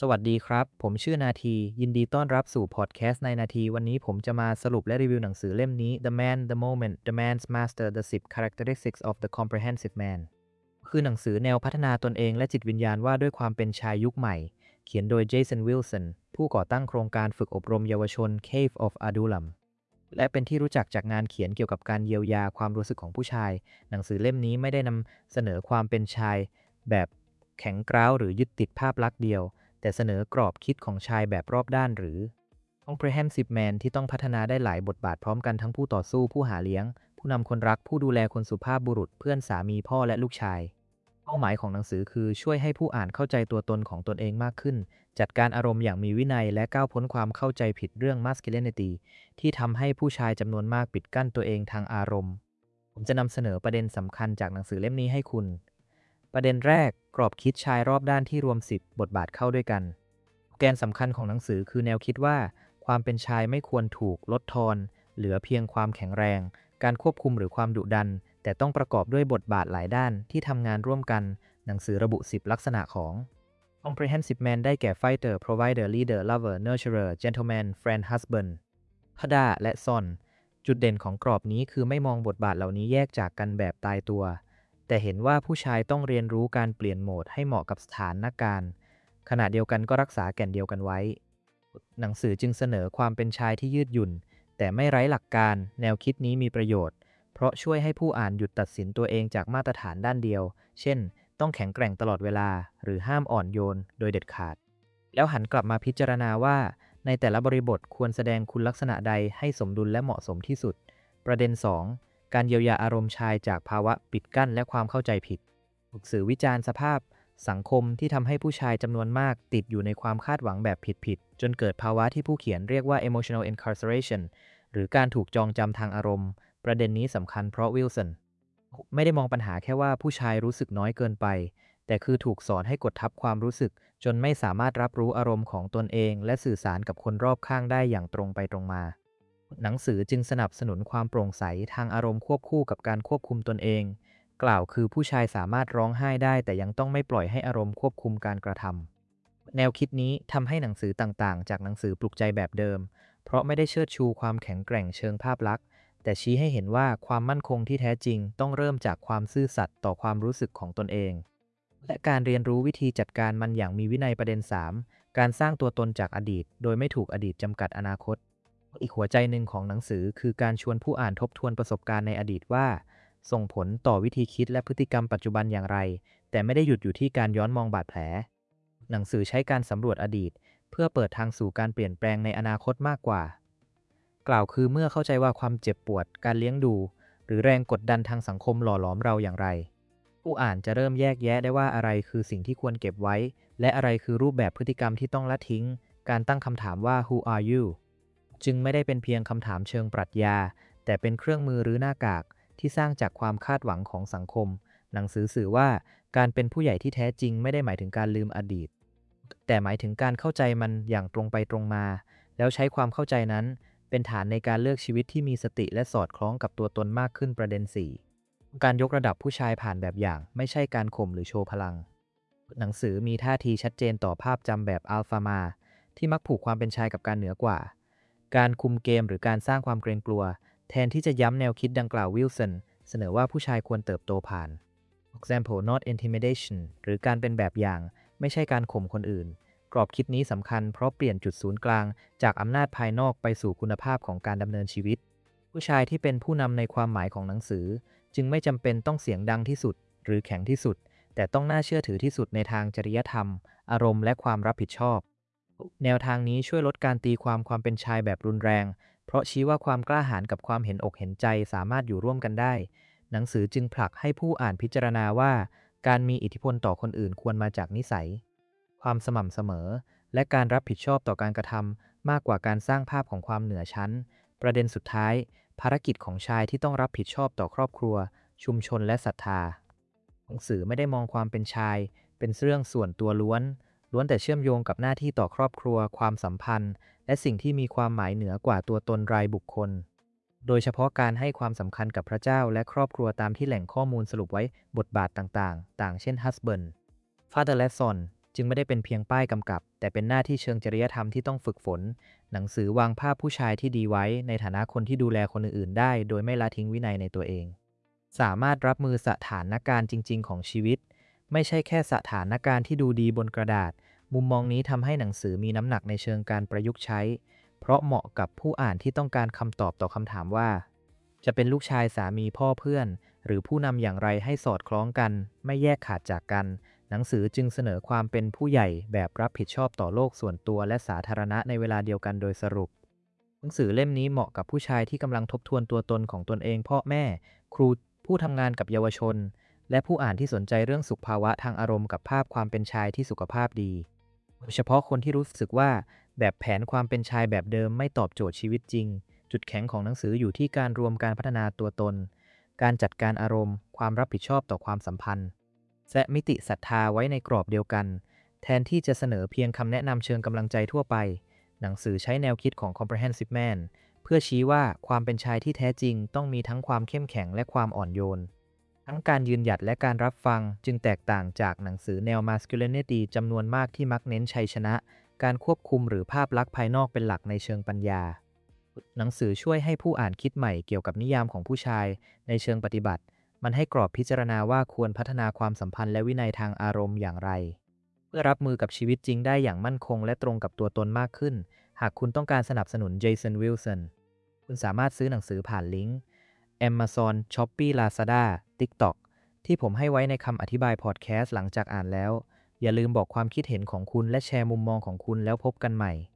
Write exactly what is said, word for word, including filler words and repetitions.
สวัสดีครับ ผมชื่อนาที ยินดีต้อนรับสู่พอดแคสต์ในนาที วันนี้ผมจะมาสรุปและรีวิวหนังสือเล่มนี้ The Man, the Moment, the Man's Master: The สิบ Characteristics of the Comprehensive Man คือหนังสือแนวพัฒนาตนเองและจิตวิญญาณว่าด้วยความเป็นชายยุคใหม่ เขียนโดยเจสัน วิลสัน ผู้ก่อตั้งโครงการฝึกอบรมเยาวชน Cave of Adullam และเป็นที่รู้จักจากงานเขียนเกี่ยวกับการเยียวยาความรู้สึกของผู้ชาย หนังสือเล่มนี้ไม่ได้นำเสนอความเป็นชายแบบแข็งกร้าวหรือยึดติดภาพลักษณ์เดียว แต่เสนอกรอบคิดของชายแบบรอบด้านหรือ comprehensive man ที่ต้องพัฒนาได้หลายบทบาทพร้อมกันทั้งผู้ต่อสู้ผู้หาเลี้ยงผู้นำคนรักผู้ดูแลคนสุภาพบุรุษเพื่อนสามีพ่อและลูกชายเป้าหมายของหนังสือคือช่วยให้ผู้อ่านเข้าใจตัวตนของตนเองมากขึ้นจัดการอารมณ์อย่างมีวินัยและก้าวพ้นความเข้าใจผิดเรื่อง masculinity ที่ทำให้ผู้ชายจำนวนมากปิดกั้นตัวเองทางอารมณ์ผมจะนำเสนอประเด็นสำคัญจากหนังสือเล่มนี้ให้คุณประเด็นแรกกรอบคิดชายรอบด้านที่รวมสิบบทบาทเข้าด้วยกันแกนสำคัญของหนังสือคือแนวคิดว่าความเป็นชายไม่ควรถูกลดทอนเหลือเพียงความแข็งแรงการควบคุมหรือความดุดันแต่ต้องประกอบด้วยบทบาทหลายด้านที่ทำงานร่วมกันหนังสือระบุสิบลักษณะของ comprehensive man ได้แก่ fighter provider leader lover nurturer gentleman friend husband พดาและซอนจุดเด่นของกรอบนี้คือไม่มองบทบาทเหล่านี้แยกจากกันแบบตายตัวแต่เห็นว่าผู้ชายต้องเรียนรู้การเปลี่ยนโหมดให้เหมาะกับสถานการณ์ขณะเดียวกันก็รักษาแก่นเดียวกันไว้หนังสือจึงเสนอความเป็นชายที่ยืดหยุ่นแต่ไม่ไร้หลักการแนวคิดนี้มีประโยชน์เพราะช่วยให้ผู้อ่านหยุดตัดสินตัวเองจากมาตรฐานด้านเดียวเช่นต้องแข็งแกร่งตลอดเวลาหรือห้ามอ่อนโยนโดยเด็ดขาดแล้วหันกลับมาพิจารณาว่าในแต่ละบริบทควรแสดงคุณลักษณะใดให้สมดุลและเหมาะสมที่สุดประเด็นสองการเยียวยาอารมณ์ชายจากภาวะปิดกั้นและความเข้าใจผิดหนังสือวิจารณ์สภาพสังคมที่ทำให้ผู้ชายจำนวนมากติดอยู่ในความคาดหวังแบบผิดๆจนเกิดภาวะที่ผู้เขียนเรียกว่า emotional incarceration หรือการถูกจองจำทางอารมณ์ประเด็นนี้สำคัญเพราะวิลสันไม่ได้มองปัญหาแค่ว่าผู้ชายรู้สึกน้อยเกินไปแต่คือถูกสอนให้กดทับความรู้สึกจนไม่สามารถรับรู้อารมณ์ของตนเองและสื่อสารกับคนรอบข้างได้อย่างตรงไปตรงมาหนังสือจึงสนับสนุนความโปร่งใสทางอารมณ์ควบคู่กับการควบคุมตนเองกล่าวคือผู้ชายสามารถร้องไห้ได้แต่ยังต้องไม่ปล่อยให้อารมณ์ควบคุมการกระทำแนวคิดนี้ทำให้หนังสือต่างๆจากหนังสือปลุกใจแบบเดิมเพราะไม่ได้เชิดชูความแข็งแกร่งเชิงภาพลักษณ์แต่ชี้ให้เห็นว่าความมั่นคงที่แท้จริงต้องเริ่มจากความซื่อสัตย์ต่อความรู้สึกของตนเองและการเรียนรู้วิธีจัดการมันอย่างมีวินัยประเด็นสามการสร้างตัวตนจากอดีตโดยไม่ถูกอดีตจำกัดอนาคตอีกหัวใจหนึ่งของหนังสือคือการชวนผู้อ่านทบทวนประสบการณ์ในอดีตว่าส่งผลต่อวิธีคิดและพฤติกรรมปัจจุบันอย่างไรแต่ไม่ได้หยุดอยู่ที่การย้อนมองบาดแผลหนังสือใช้การสำรวจอดีตเพื่อเปิดทางสู่การเปลี่ยนแปลงในอนาคตมากกว่ากล่าวคือเมื่อเข้าใจว่าความเจ็บปวดการเลี้ยงดูหรือแรงกดดันทางสังคมหล่อหลอมเราอย่างไรผู้อ่านจะเริ่มแยกแยะได้ว่าอะไรคือสิ่งที่ควรเก็บไว้และอะไรคือรูปแบบพฤติกรรมที่ต้องละทิ้งการตั้งคำถามว่า who are you จึงไม่ได้เป็นเพียงคำถามเชิงปรัชญาแต่เป็นเครื่องมือหรือหน้ากากที่สร้างจากความคาดหวังของสังคมหนังสือสื่อว่าการเป็นผู้ใหญ่ที่แท้จริงไม่ได้หมายถึงการลืมอดีตแต่หมายถึงการเข้าใจมันอย่างตรงไปตรงมาแล้วใช้ความเข้าใจนั้นเป็นฐานในการเลือกชีวิตที่มีสติและสอดคล้องกับตัวตนมากขึ้นประเด็นสี่การยกระดับผู้ชายผ่านแบบอย่างไม่ใช่การข่มหรือโชว์พลังหนังสือมีท่าทีชัดเจนต่อภาพจำแบบอัลฟามาที่มักผูกความเป็นชายกับการเหนือกว่าการคุมเกมหรือการสร้างความเกรงกลัวแทนที่จะย้ำแนวคิดดังกล่าววิลสันเสนอว่าผู้ชายควรเติบโตผ่าน example not intimidation หรือการเป็นแบบอย่างไม่ใช่การข่มคนอื่นกรอบคิดนี้สำคัญเพราะเปลี่ยนจุดศูนย์กลางจากอำนาจภายนอกไปสู่คุณภาพของการดำเนินชีวิตผู้ชายที่เป็นผู้นำในความหมายของหนังสือจึงไม่จำเป็นต้องเสียงดังที่สุดหรือแข็งที่สุดแต่ต้องน่าเชื่อถือที่สุดในทางจริยธรรมอารมณ์และความรับผิดชอบแนวทางนี้ช่วยลดการตีความความเป็นชายแบบรุนแรงเพราะชี้ว่าความกล้าหาญกับความเห็นอกเห็นใจสามารถอยู่ร่วมกันได้หนังสือจึงผลักให้ผู้อ่านพิจารณาว่าการมีอิทธิพลต่อคนอื่นควรมาจากนิสัยความสม่ำเสมอและการรับผิดชอบต่อการกระทำมากกว่าการสร้างภาพของความเหนือชั้นประเด็นสุดท้ายภารกิจของชายที่ต้องรับผิดชอบต่อครอบครัวชุมชนและศรัทธาหนังสือไม่ได้มองความเป็นชายเป็นเรื่องส่วนตัวล้วนล้วนแต่เชื่อมโยงกับหน้าที่ต่อครอบครัวความสัมพันธ์และสิ่งที่มีความหมายเหนือกว่าตัวตนรายบุคคลโดยเฉพาะการให้ความสำคัญกับพระเจ้าและครอบครัวตามที่แหล่งข้อมูลสรุปไว้บทบาทต่างๆต่างเช่น husband father และ son จึงไม่ได้เป็นเพียงป้ายกำกับแต่เป็นหน้าที่เชิงจริยธรรมที่ต้องฝึกฝนหนังสือวางภาพผู้ชายที่ดีไว้ในฐานะคนที่ดูแลคนอื่นๆได้โดยไม่ละทิ้งวินัยในตัวเองสามารถรับมือสถานการณ์จริงๆของชีวิตไม่ใช่แค่สถานการณ์ที่ดูดีบนกระดาษมุมมองนี้ทำให้หนังสือมีน้ำหนักในเชิงการประยุกต์ใช้เพราะเหมาะกับผู้อ่านที่ต้องการคำตอบต่อคำถามว่าจะเป็นลูกชายสามีพ่อเพื่อนหรือผู้นำอย่างไรให้สอดคล้องกันไม่แยกขาดจากกันหนังสือจึงเสนอความเป็นผู้ใหญ่แบบรับผิดชอบต่อโลกส่วนตัวและสาธารณะในเวลาเดียวกันโดยสรุปหนังสือเล่มนี้เหมาะกับผู้ชายที่กำลังทบทวนตัวตนของตนเองพ่อแม่ครูผู้ทำงานกับเยาวชนและผู้อ่านที่สนใจเรื่องสุขภาวะทางอารมณ์กับภาพความเป็นชายที่สุขภาพดีโดยเฉพาะคนที่รู้สึกว่าแบบแผนความเป็นชายแบบเดิมไม่ตอบโจทย์ชีวิตจริงจุดแข็งของหนังสืออยู่ที่การรวมการพัฒนาตัวตนการจัดการอารมณ์ความรับผิดชอบต่อความสัมพันธ์และมิติศรัทธาไว้ในกรอบเดียวกันแทนที่จะเสนอเพียงคำแนะนำเชิงกำลังใจทั่วไปหนังสือใช้แนวคิดของ comprehensive man เพื่อชี้ว่าความเป็นชายที่แท้จริงต้องมีทั้งความเข้มแข็งและความอ่อนโยนทั้งการยืนหยัดและการรับฟังจึงแตกต่างจากหนังสือแนว masculinity จำนวนมากที่มักเน้นชัยชนะการควบคุมหรือภาพลักษณ์ภายนอกเป็นหลักในเชิงปัญญาหนังสือช่วยให้ผู้อ่านคิดใหม่เกี่ยวกับนิยามของผู้ชายในเชิงปฏิบัติมันให้กรอบพิจารณาว่าควรพัฒนาความสัมพันธ์และวินัยทางอารมณ์อย่างไรเพื่อรับมือกับชีวิตจริงได้อย่างมั่นคงและตรงกับตัวตนมากขึ้นหากคุณต้องการสนับสนุนเจสันวิลสันคุณสามารถซื้อหนังสือผ่านลิงก์ Amazon Shopee Lazada TikTok ที่ผมให้ไว้ในคำอธิบายพอดแคสต์หลังจากอ่านแล้วอย่าลืมบอกความคิดเห็นของคุณและแชร์มุมมองของคุณแล้วพบกันใหม่